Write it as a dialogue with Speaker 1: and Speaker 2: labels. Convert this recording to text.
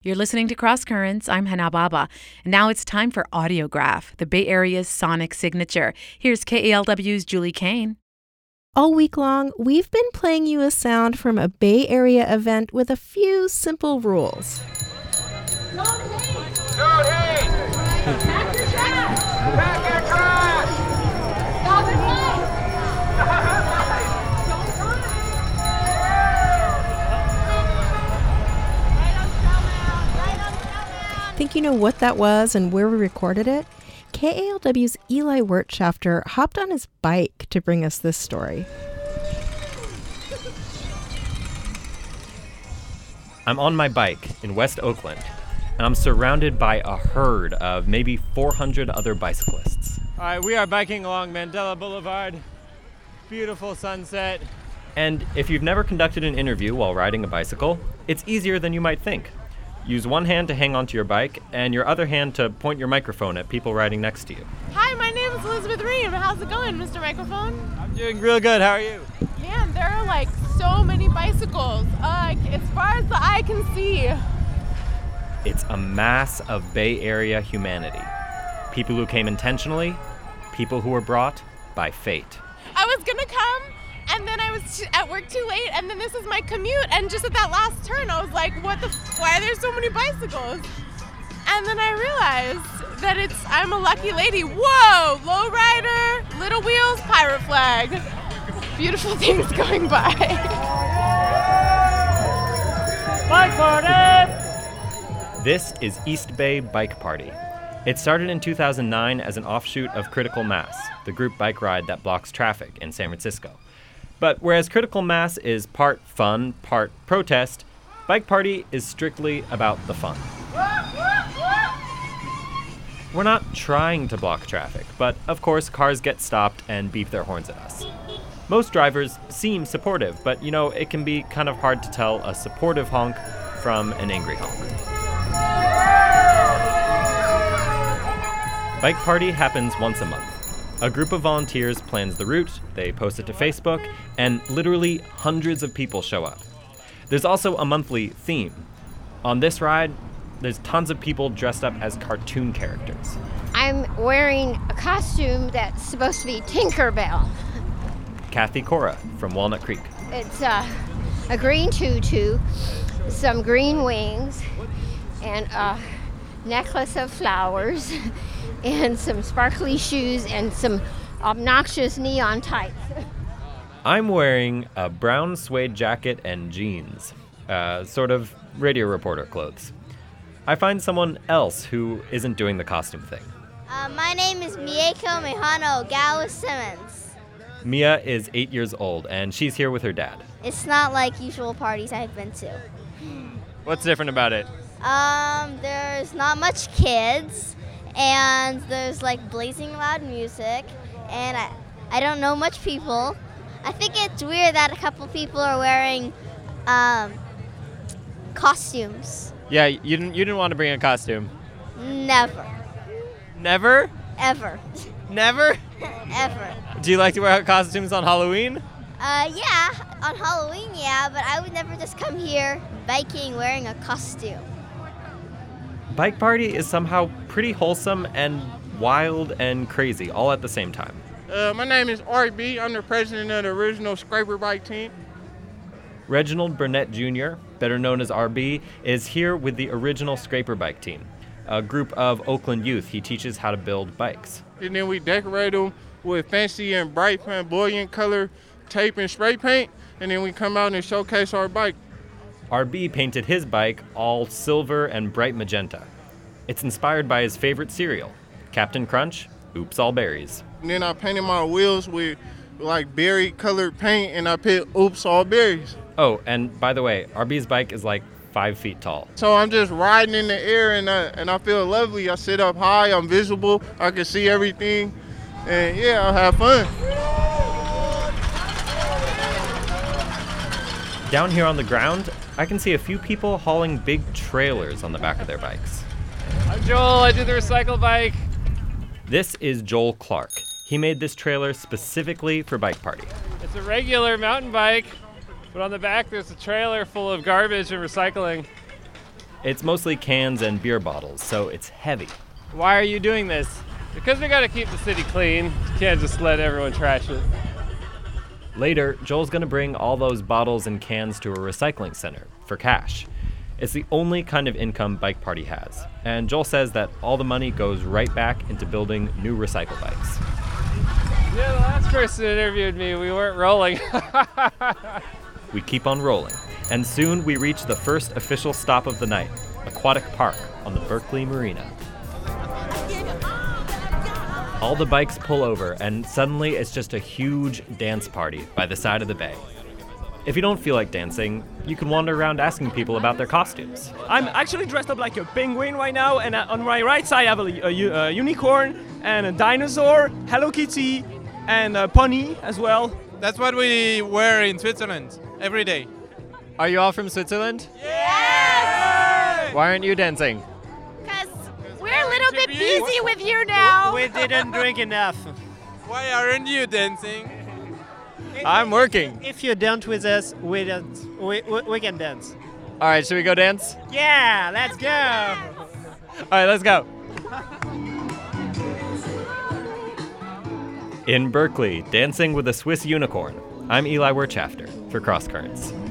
Speaker 1: You're listening to Cross Currents. I'm Hana Baba. And now it's time for Audiograph, the Bay Area's sonic signature. Here's KALW's Julie Kane.
Speaker 2: All week long, we've been playing you a sound from a Bay Area event with a few simple rules.
Speaker 3: Don't hate! Pack your trash! Pack your trash! Stop and fight!
Speaker 2: Think you know what that was and where we recorded it? KALW's Eli Wirtschafter hopped on his bike to bring us this story.
Speaker 4: I'm on my bike in West Oakland, and I'm surrounded by a herd of maybe 400 other bicyclists.
Speaker 5: All right, we are biking along Mandela Boulevard. Beautiful sunset.
Speaker 4: And if you've never conducted an interview while riding a bicycle, it's easier than you might think. Use one hand to hang onto your bike and your other hand to point your microphone at people riding next to you.
Speaker 6: Hi, my name is Elizabeth Ream. How's it going, Mr. Microphone?
Speaker 5: I'm doing real good. How are you?
Speaker 6: Man, there are like so many bicycles. As far as the eye can see.
Speaker 4: It's a mass of Bay Area humanity. People who came intentionally, people who were brought by fate.
Speaker 6: I was gonna come, and then I was at work too late, and then this is my commute, and just at that last turn, I was like, why are there so many bicycles? And then I realized that I'm a lucky lady. Whoa, lowrider, little wheels, pirate flag. Beautiful things going by.
Speaker 5: Bike party!
Speaker 4: This is East Bay Bike Party. It started in 2009 as an offshoot of Critical Mass, the group bike ride that blocks traffic in San Francisco. But whereas Critical Mass is part fun, part protest, Bike Party is strictly about the fun. We're not trying to block traffic, but of course cars get stopped and beep their horns at us. Most drivers seem supportive, but it can be kind of hard to tell a supportive honk from an angry honk. Bike Party happens once a month. A group of volunteers plans the route, they post it to Facebook, and literally hundreds of people show up. There's also a monthly theme. On this ride, there's tons of people dressed up as cartoon characters.
Speaker 7: I'm wearing a costume that's supposed to be Tinkerbell.
Speaker 4: Kathy Cora from Walnut Creek.
Speaker 7: It's a green tutu, some green wings, and a necklace of flowers, and some sparkly shoes, and some obnoxious neon tights.
Speaker 4: I'm wearing a brown suede jacket and jeans, sort of radio reporter clothes. I find someone else who isn't doing the costume thing.
Speaker 8: My name is Mieko Mihano Gawa Simmons.
Speaker 4: Mia is 8 years old, and she's here with her dad.
Speaker 8: It's not like usual parties I've been to.
Speaker 5: What's different about it?
Speaker 8: There's not much kids, and there's like blazing loud music, and I don't know much people. I think it's weird that a couple people are wearing costumes.
Speaker 5: Yeah, you didn't want to bring a costume.
Speaker 8: Never.
Speaker 5: Never?
Speaker 8: Ever.
Speaker 5: Never?
Speaker 8: Ever.
Speaker 5: Do you like to wear costumes on Halloween?
Speaker 8: Yeah, on Halloween, yeah, but I would never just come here biking wearing a costume.
Speaker 4: Bike Party is somehow pretty wholesome and wild and crazy all at the same time.
Speaker 9: My name is RB. I'm the president of the original Scraper Bike team.
Speaker 4: Reginald Burnett Jr., better known as RB, is here with the original Scraper Bike team, a group of Oakland youth he teaches how to build bikes.
Speaker 9: And then we decorate them with fancy and bright flamboyant color tape and spray paint, and then we come out and showcase our bike.
Speaker 4: RB painted his bike all silver and bright magenta. It's inspired by his favorite cereal, Captain Crunch, Oops All Berries.
Speaker 9: And then I painted my wheels with like berry colored paint, and I put Oops All Berries.
Speaker 4: Oh, and by the way, RB's bike is like 5 feet tall.
Speaker 9: So I'm just riding in the air, and I feel lovely. I sit up high, I'm visible, I can see everything, and yeah, I'll have fun.
Speaker 4: Down here on the ground, I can see a few people hauling big trailers on the back of their bikes.
Speaker 5: I'm Joel, I do the recycle bike.
Speaker 4: This is Joel Clark. He made this trailer specifically for Bike Party.
Speaker 5: It's a regular mountain bike, but on the back there's a trailer full of garbage and recycling.
Speaker 4: It's mostly cans and beer bottles, so it's heavy.
Speaker 5: Why are you doing this?
Speaker 10: Because we gotta keep the city clean. Can't just let everyone trash it.
Speaker 4: Later, Joel's gonna bring all those bottles and cans to a recycling center for cash. It's the only kind of income Bike Party has, and Joel says that all the money goes right back into building new recycle bikes.
Speaker 10: Yeah, the last person that interviewed me, we weren't rolling.
Speaker 4: We keep on rolling, and soon we reach the first official stop of the night, Aquatic Park on the Berkeley Marina. All the bikes pull over, and suddenly it's just a huge dance party by the side of the bay. If you don't feel like dancing, you can wander around asking people about their costumes.
Speaker 11: I'm actually dressed up like a penguin right now, and on my right side I have a unicorn and a dinosaur, Hello Kitty, and a pony as well.
Speaker 12: That's what we wear in Switzerland every day.
Speaker 5: Are you all from Switzerland?
Speaker 6: Yes!
Speaker 5: Why aren't you dancing?
Speaker 6: Because we're a little bit busy with you now.
Speaker 11: We didn't drink enough.
Speaker 12: Why aren't you dancing?
Speaker 5: I'm working.
Speaker 11: If you dance with us, we can dance.
Speaker 5: All right, should we go dance?
Speaker 11: Yeah, let's go.
Speaker 5: All right, let's go.
Speaker 4: In Berkeley, dancing with a Swiss unicorn, I'm Eli Wirtschafter for Cross Currents.